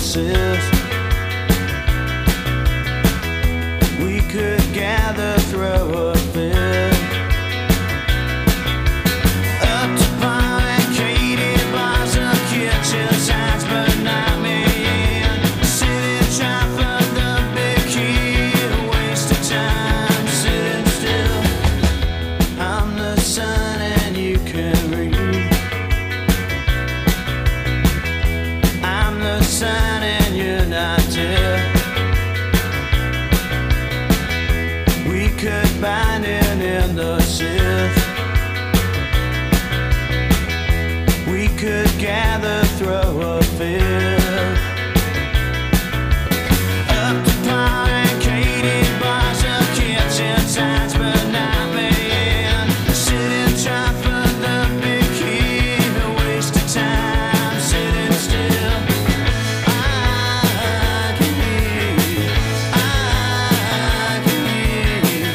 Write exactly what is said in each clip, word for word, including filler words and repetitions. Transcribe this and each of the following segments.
sis. We could gather, throw a fit. Up to pine, Katie bars or kitchen signs, but not me. Sitting trying for the big key, a waste of time sitting still. I'm the sun and you can read. I'm the sun and you're not dead. We could bind it in the sith. We could gather, throw a fit. Up to pine, Katie bars or kitchen signs, but not me. Sitting trying for the big key, a waste of time sitting still. I can hear you, I can hear you,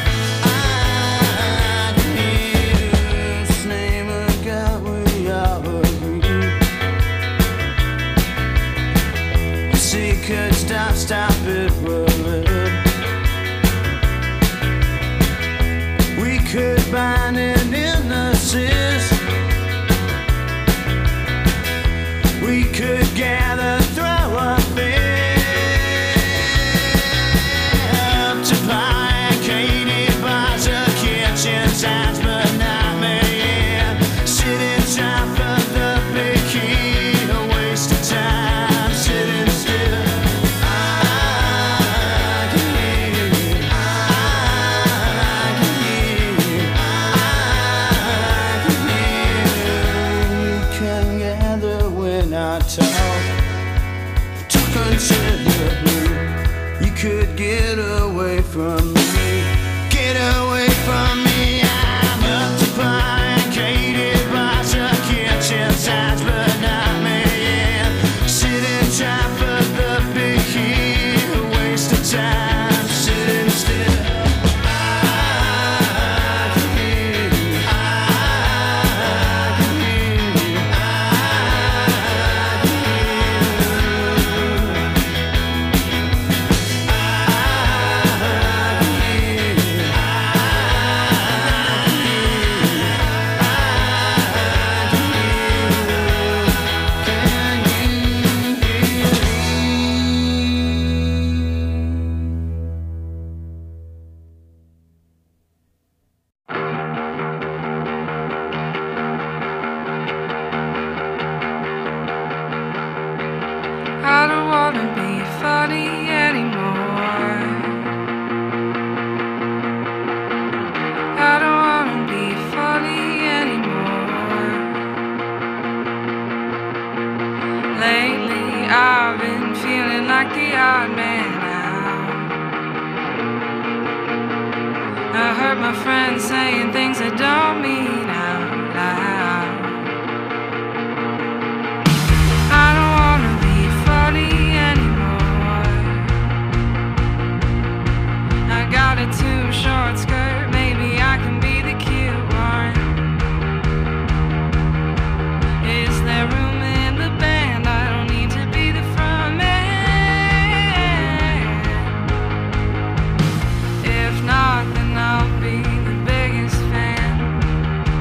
I can hear you. This name of God we all agree. The sea could stop, stop it rolling. We could bind it in the sis. We could gather, throw a fit. Up to pine, Katie bars or kitchen signs, but not me. Sitting trying for the big key, a waste of time sitting still. I can hear you, I can hear you, I can hear you. We can gather when I talk to consider blue. You could get away from me, get away from me. I'm up to pine, Katie bars or kitchen signs, but not me. Sitting trying for the big key, a waste of time sitting still. I can hear you, I can hear you, I can hear you. I don't wanna be funny anymore. I don't wanna be funny anymore. Lately I've been feeling like the odd man out. I heard my friends saying things I don't mean out loud. I don't wanna be funny anymore. I got a too short skirt, maybe I can be the cute one. Is there room in the band? I don't need to be the front man. If not, then I'll be the biggest fan.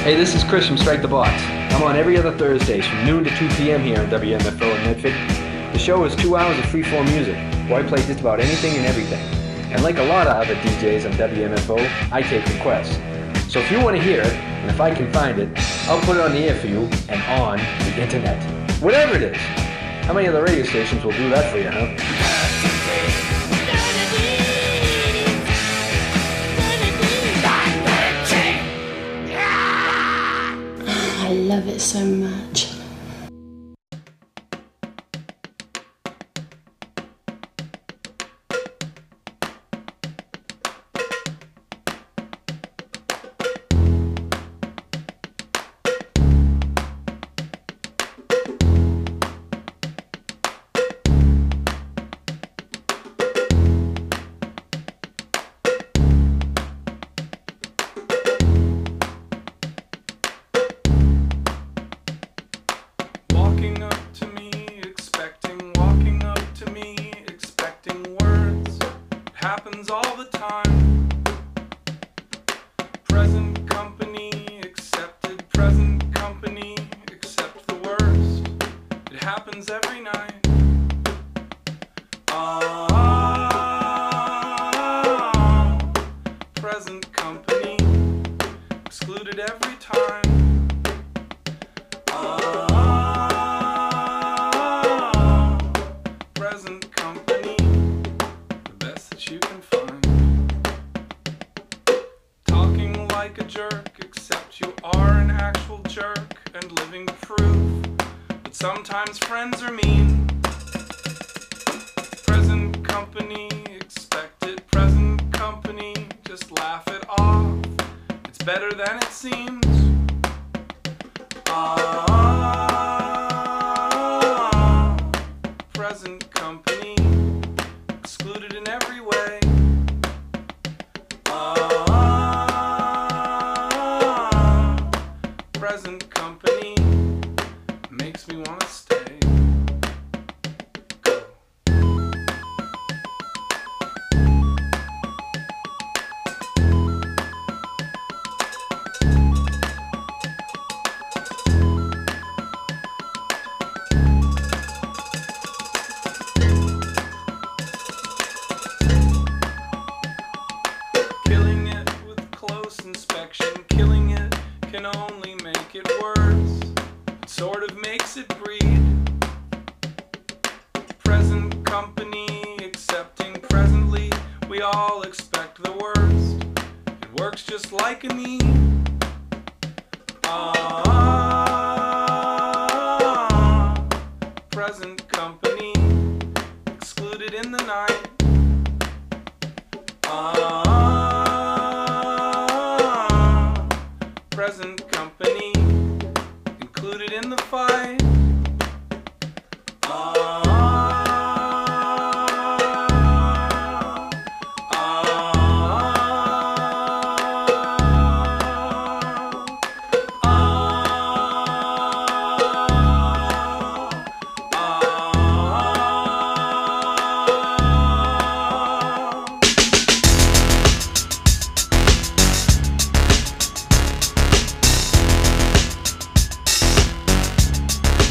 Hey, this is Chris from Strike the Box. I'm on every other Thursdays from noon to two p.m. here on W M F O in Medford. The show is two hours of free-form music, where I play just about anything and everything. And like a lot of other D Js on W M F O, I take requests. So if you want to hear it, and if I can find it, I'll put it on the air for you and on the internet. Whatever it is. How many other radio stations will do that for you, huh? I love it so much. Sometimes friends are mean. Present company, expected present company, just laugh it off. It's better than it seems. Ah, present company, excluded in every way. Ah, present company makes me want to stay. Go. Killing it with close inspection, killing it can only make it worse. Sort of makes it breed. Present company accepting presently, we all expect the worst. It works just like a need. Ah, present company excluded in the night. Ah, present company included in the fight. Ah, ah, ah, ah.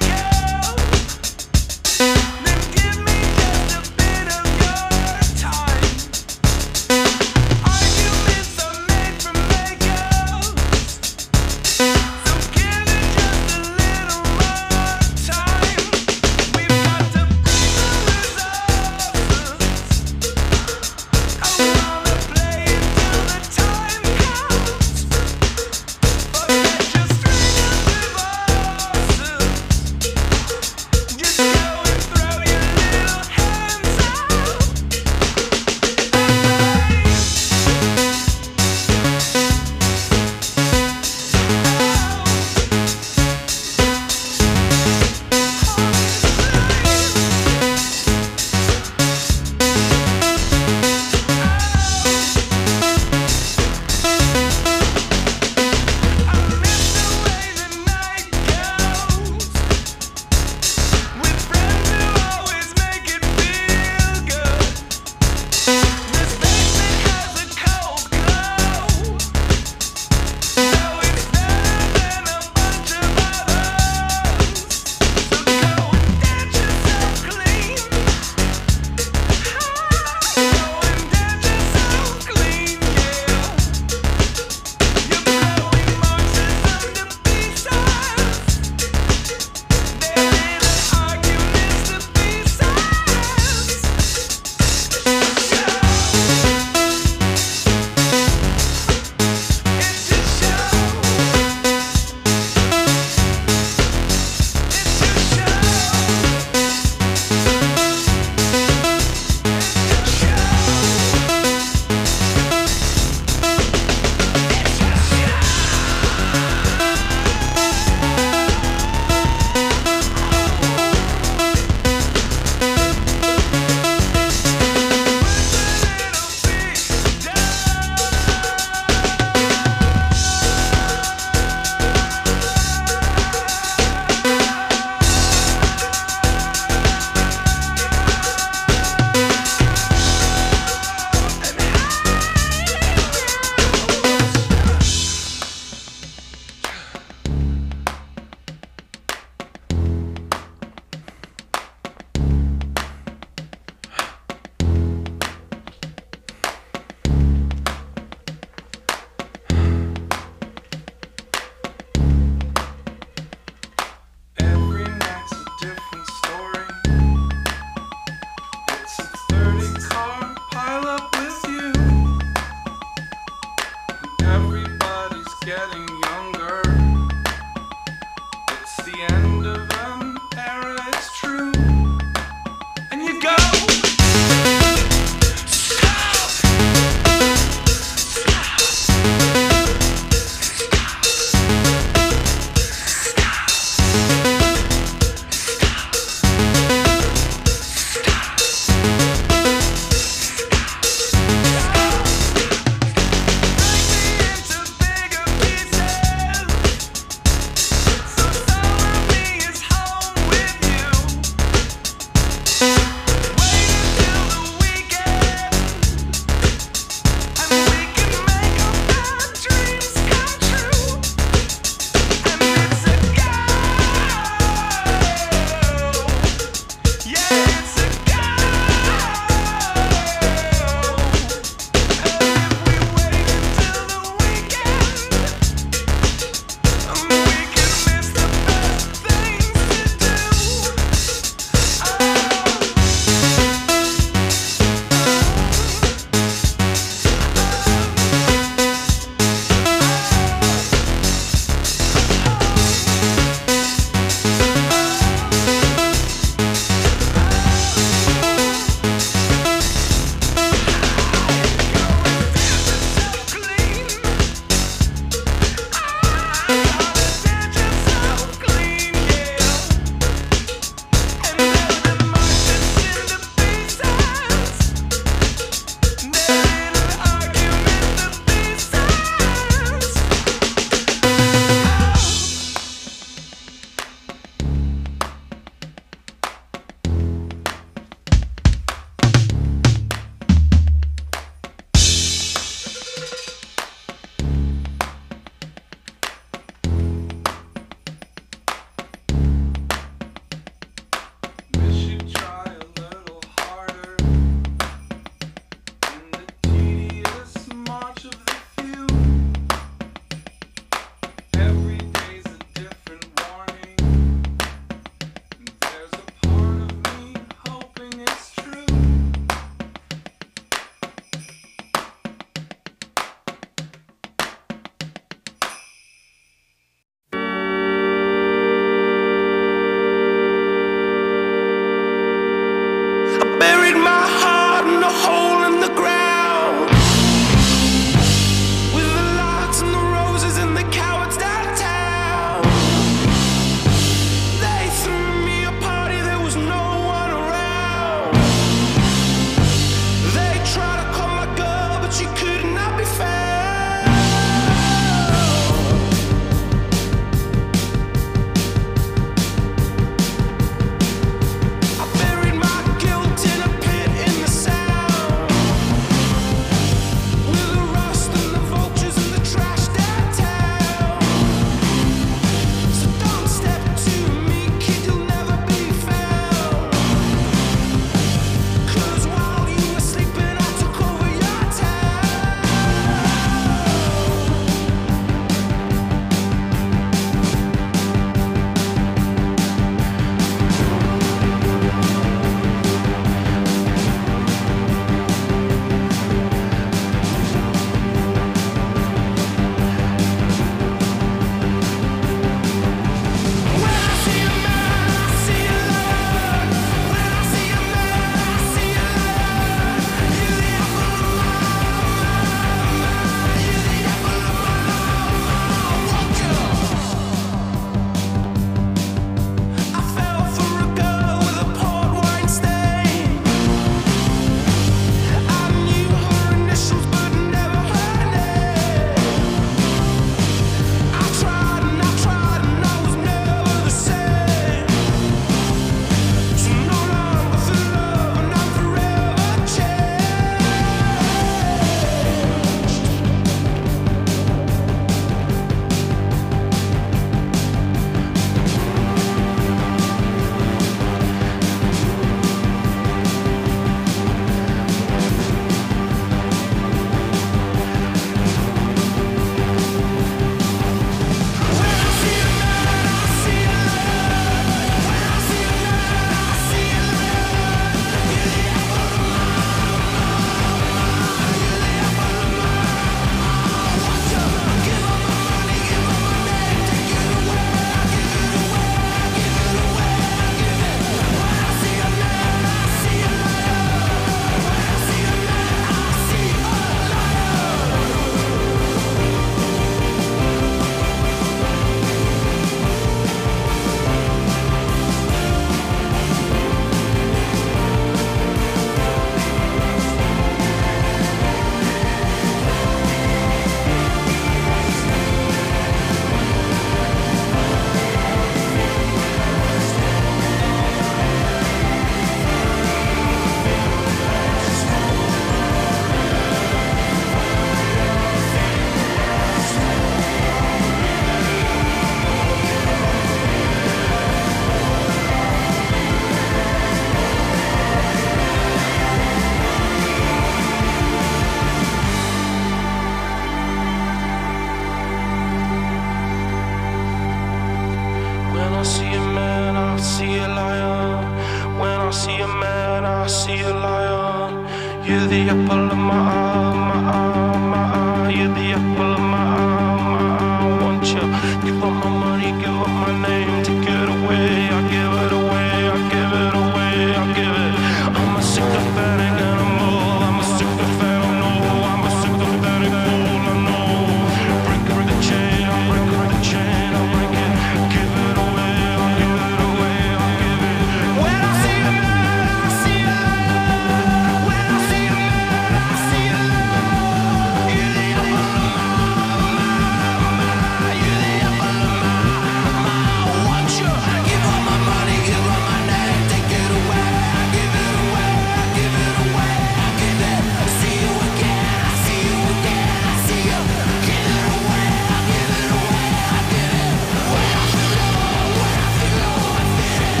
I see a man, I see a lion. When I see a man, I see a lion. You're the apple of my eye, my eye, my eye. You're the apple of my eye, my eye. I want you. Give up my money, give up my name. Take it away, I give it away, I give it away, I give it. I'm a sycophantic animal. I'm a sycophantic, no. I'm a sycophantic fool, I know. Break up the chain, I break up the chain, I break it. Give it away, I give it away, I give it. When I see a man, I see a lion. When I see a man, I see a lion. You're the apple of my eye, you're the apple of my eye. I want you. Give up my money, give up my name. Take it away, I give it away, I give it away, I give it. See you again, I see you again, I see you. Give it away, I give it away, I give it. When I feel low, when I feel low, I feel it.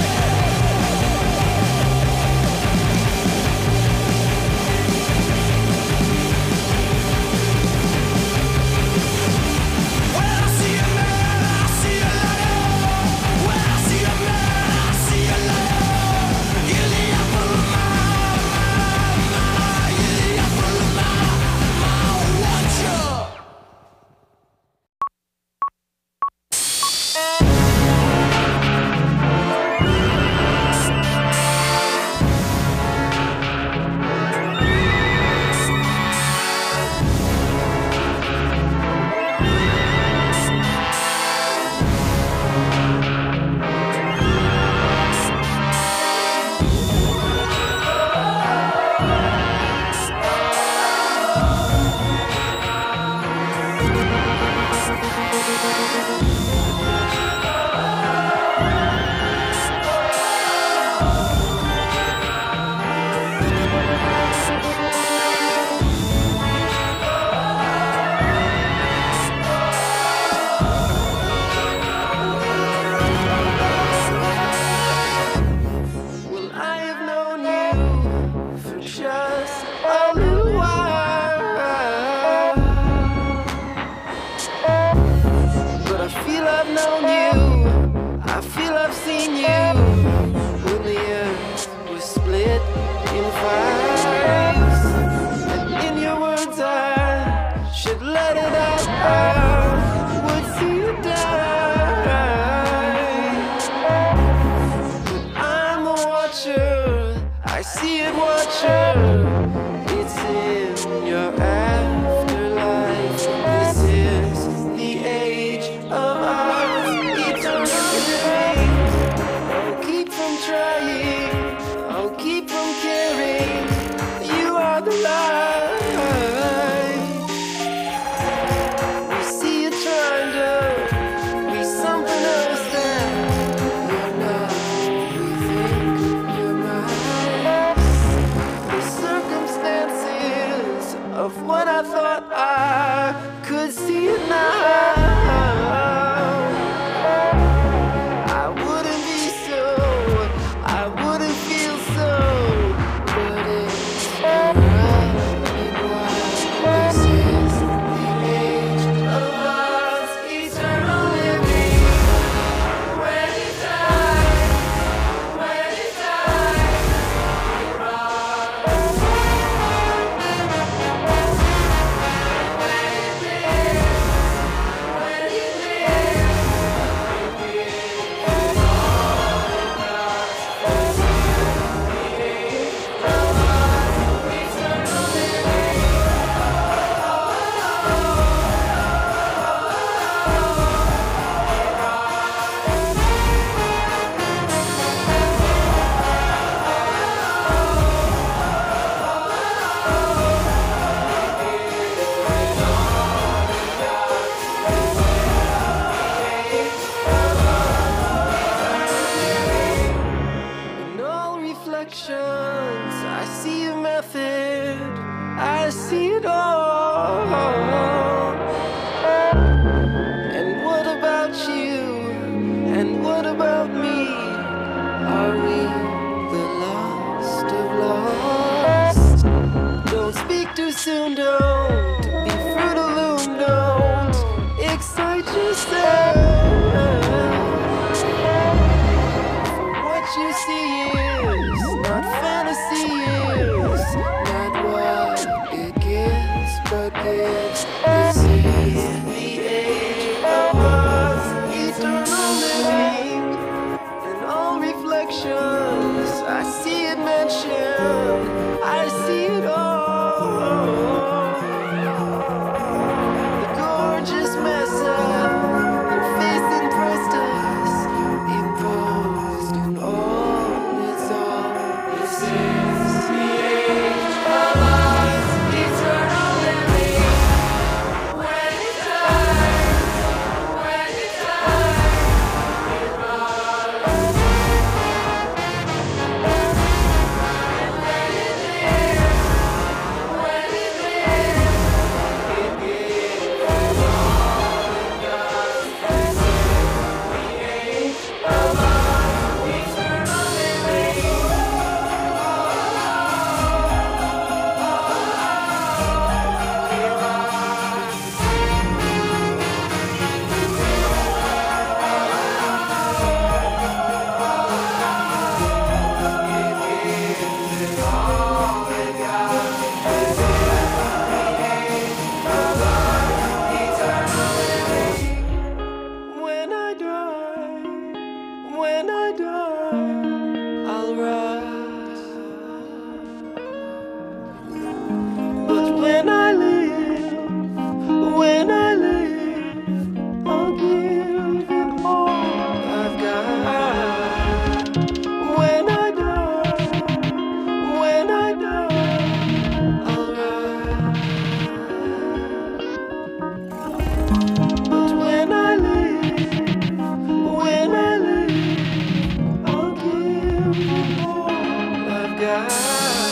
When I see a man, I see a lion. When I see a man, I see a lion. You're the apple of my eye, you're the apple of my eye. I want you. Well, I have known you for just a little while, but I feel I've known you, I feel I've seen you when the earth was split in fives, and in your words I should let it out, I would see you die. I'm a watcher, I see it, watcher. It's in your afterlife. This is the age of our eternity. Oh, keep die, when I die, I'll rise. But when I live, when I live, I'll give it all I've got. When I die, when I die, I'll rise. But when I live, when I live, I'll give it all I've got.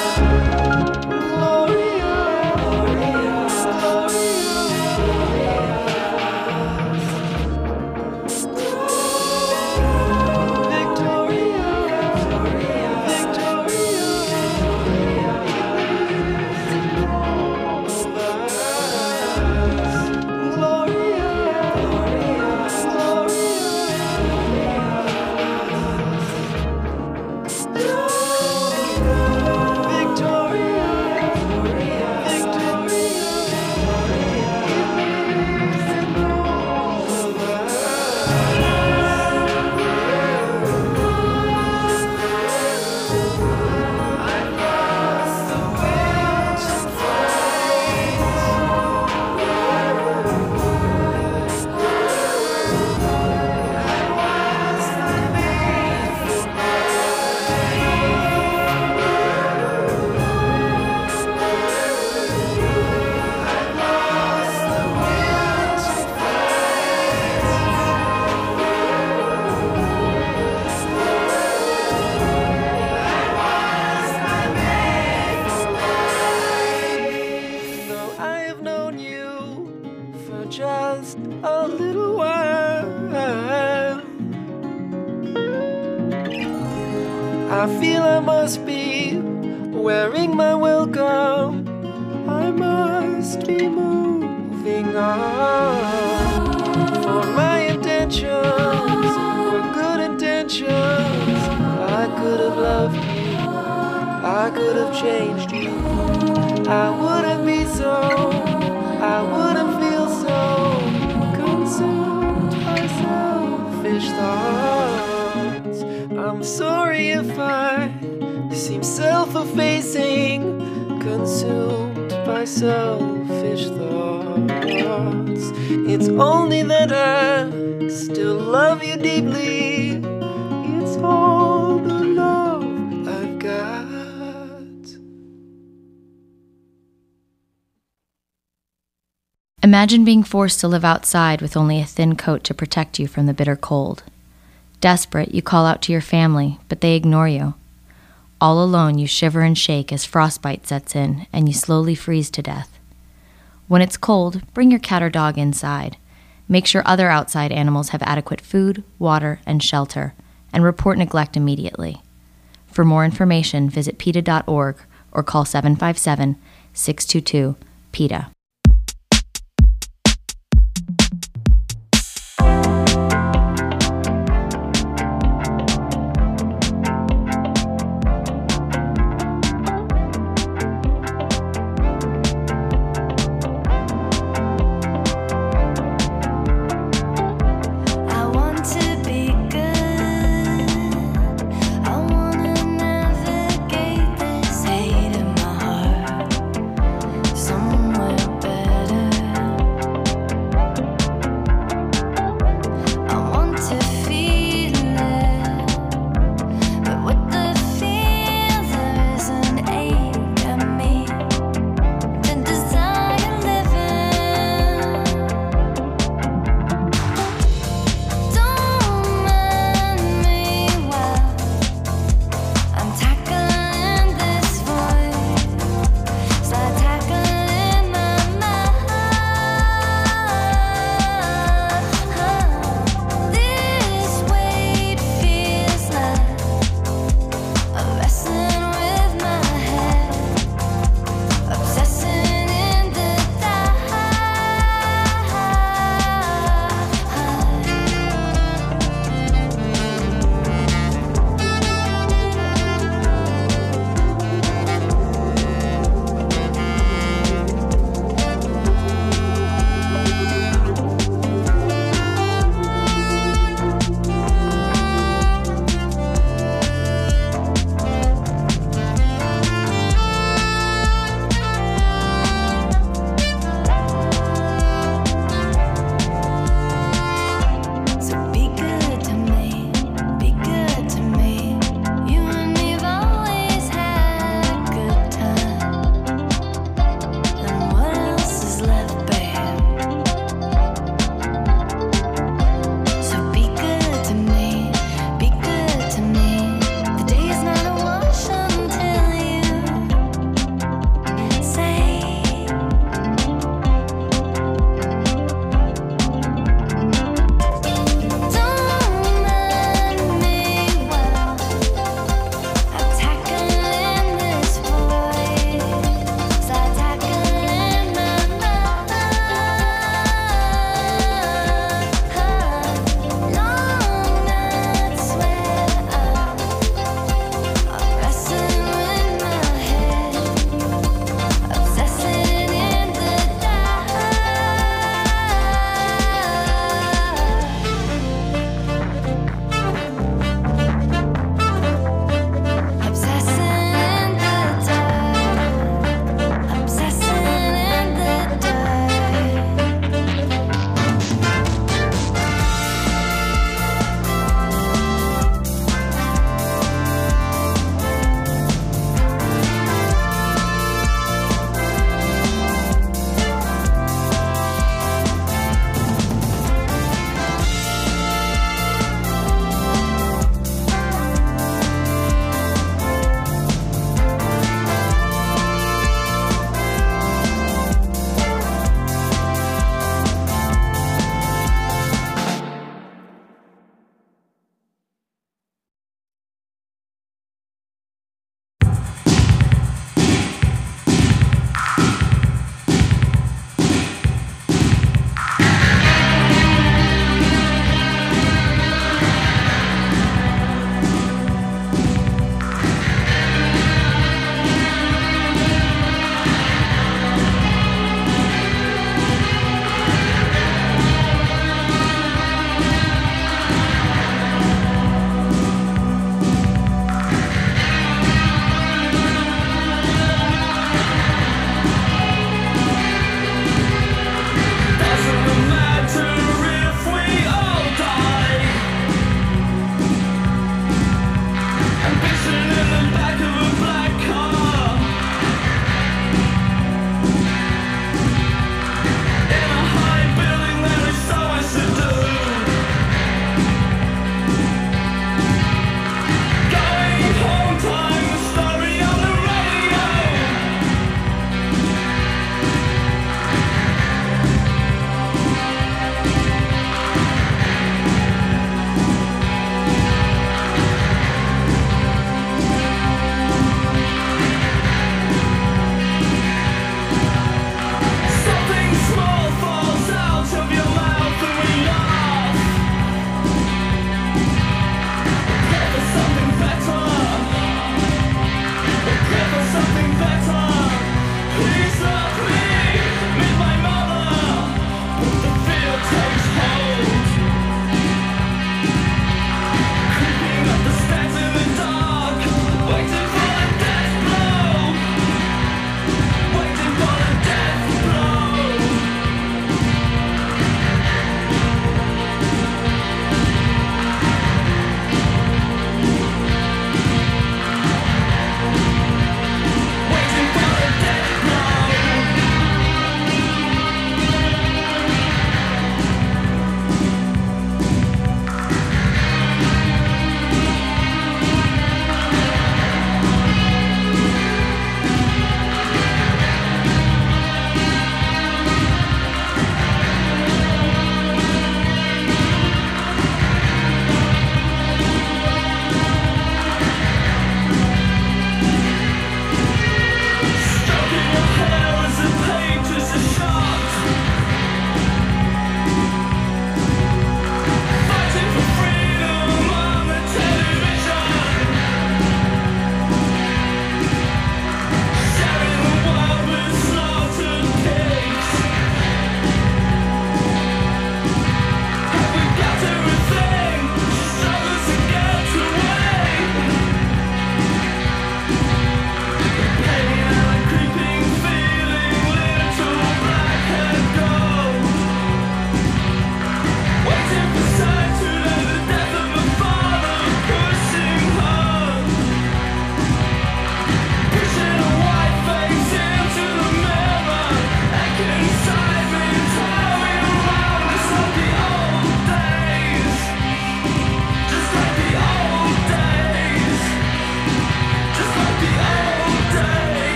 Just a little while, I feel I must be wearing my welcome. I must be moving on. For my intentions were good intentions. I could have loved you, I could have changed you. I wouldn't be so, I wouldn't feel so consumed by selfish thoughts. I'm sorry if I seem self-effacing, consumed by selfish thoughts. It's only that I still love you deeply. It's all the love I've got. Imagine being forced to live outside with only a thin coat to protect you from the bitter cold. Desperate, you call out to your family, but they ignore you. All alone, you shiver and shake as frostbite sets in and you slowly freeze to death. When it's cold, bring your cat or dog inside. Make sure other outside animals have adequate food, water, and shelter, and report neglect immediately. For more information, visit PETA dot org or call seven five seven, six two two, PETA. Somewhere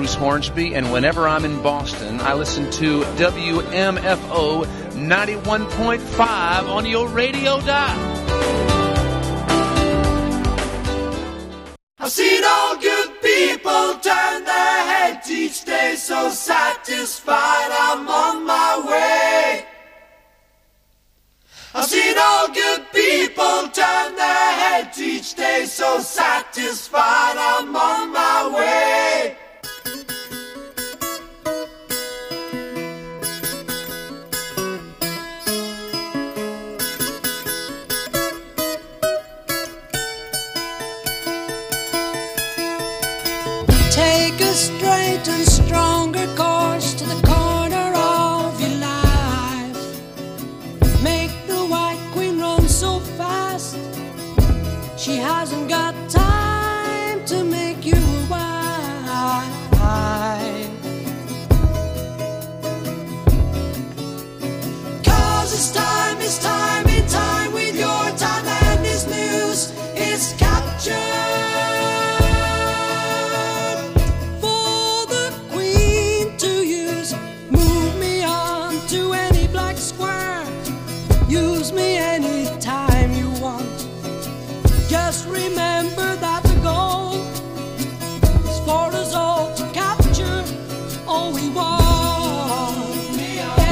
Bruce Hornsby, and whenever I'm in Boston, I listen to W M F O ninety-one point five on your radio dial. I've seen all good people turn their heads each day, so satisfied I'm on my way. I've seen all good people turn their heads each day, so satisfied I'm on my way. Take a straight and stronger course to the corner of your life. Make the White Queen run so fast, she hasn't got time to make you a wife. 'Cause it's time, it's time, in time with your time, and this news is captured. Use me anytime you want. Just remember that the goal is for us all to capture all we want. Yeah,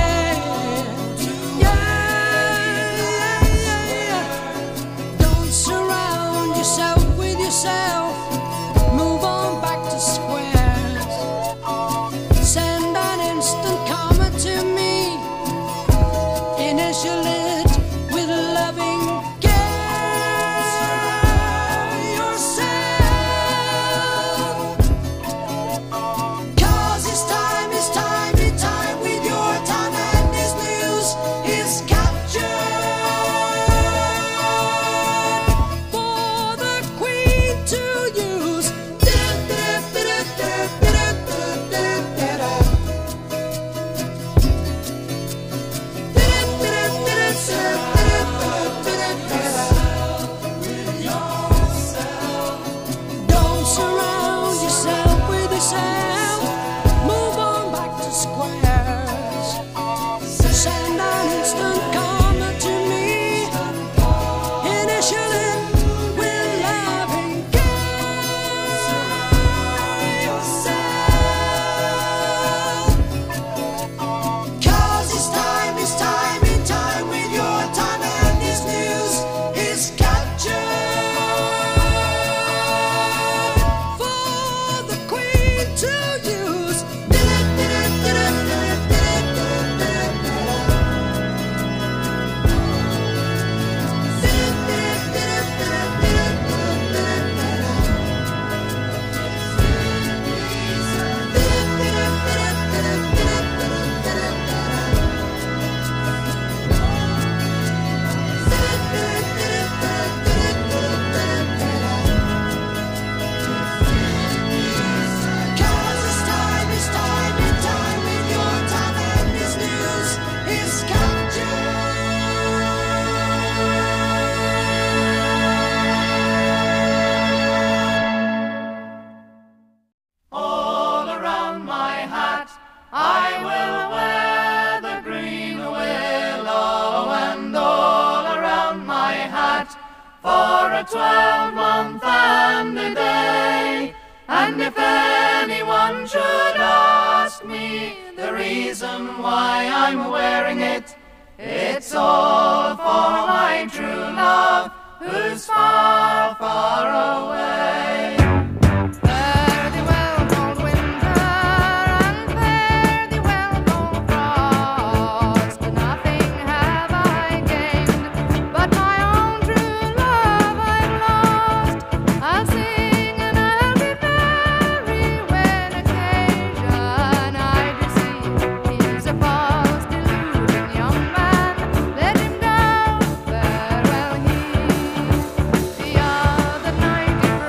yeah, yeah, yeah. Don't surround yourself with yourself. Move on back to squares. Send an instant comment to me. Initial it with loving care yourself. 'Cause it's time, it's time, it's time with your time, and this news is captured for the Queen to use. Don't surround yourself with yourself. Move on back to squares. Send an instant comment to me. Initial it with loving care yourself. 'Cause it's time, it's time, in time with your time, and this news is captured for the Queen to use. Cause it's time, it's time, in time with your time, and this news is captured. All around my hat I will wear the green willow, and all around my hat for a twelve-month and a day. And if anyone should ask me the reason why I'm wearing it, it's all for my true love who's far, far away. Fare thee well, cold winter, and fare thee well, cold frost. Nothing have I gained, but my own true love I've lost. I'll sing and I'll be merry when occasion I do see. He's a false, deluding young man. Let him down, farewell he. The other night he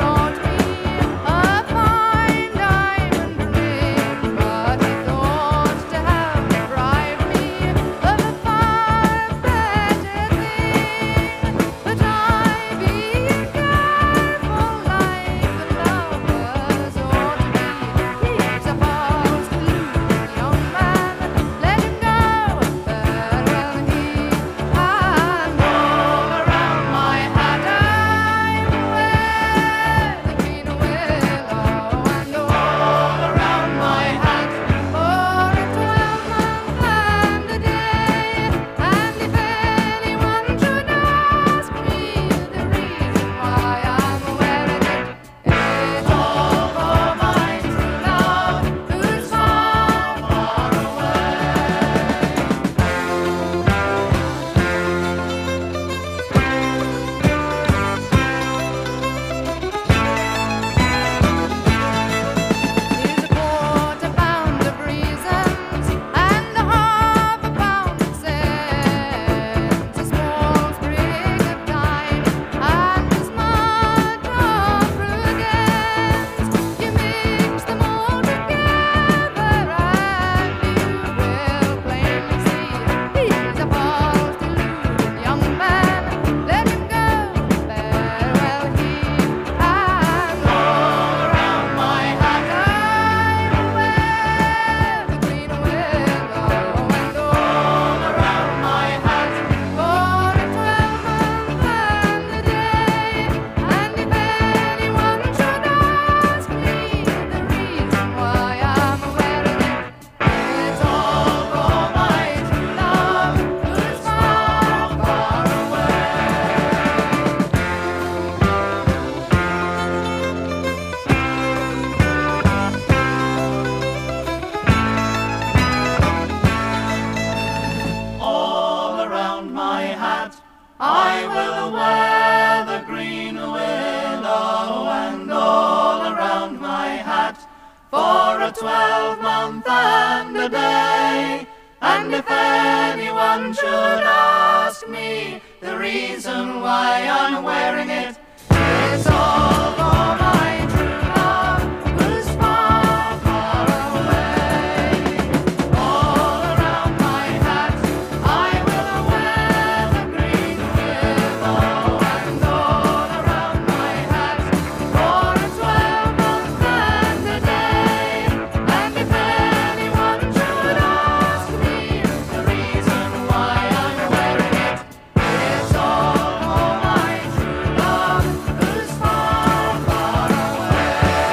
for a twelve-month and a day. And if anyone should ask me the reason why I'm wearing it, it's all for my true love who's far, far away. All around my hat I will wear the green willow, and all around my hat for a twelve-month and a day. And if anyone should ask me the reason why I'm wearing it, it's all for my true love who's far, far away.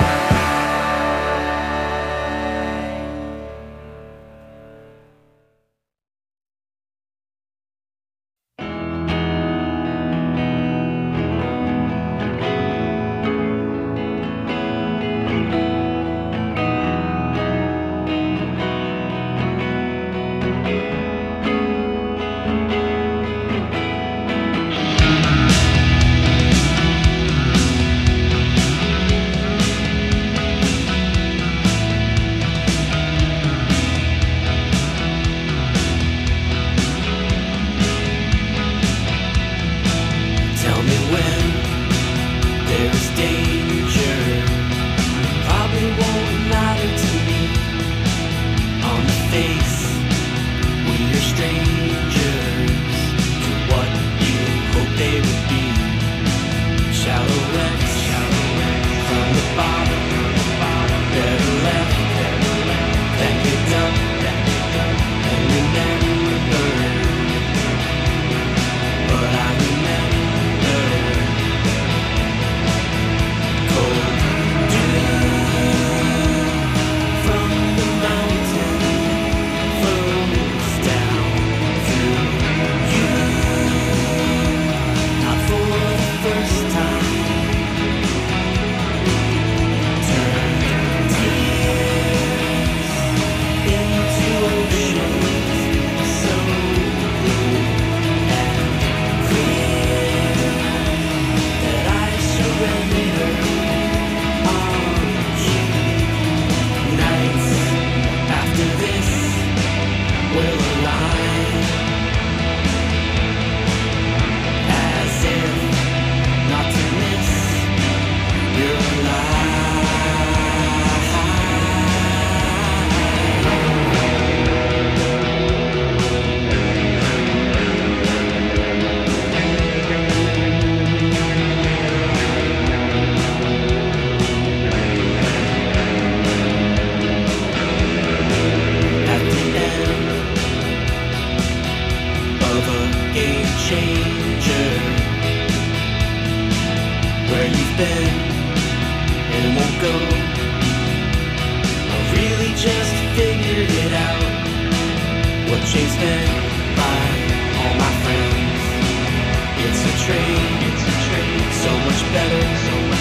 Tell me when there's danger, probably won't matter to me. On the face, we're strangers to what you hope they would be. Shallow wrecks, from the bottom, better left than picked up and remembered. But I remember cold dew from the mountain flows down through you, not for the first time. Turn tears into oceans so blue and clear that I surrender on you. Nights after this will align, as if not to miss your life. At the end of a game changer, where you've been and won't go, I really just figured it out. What James meant by all my friends, it's a trade, it's a trade, so much better, so much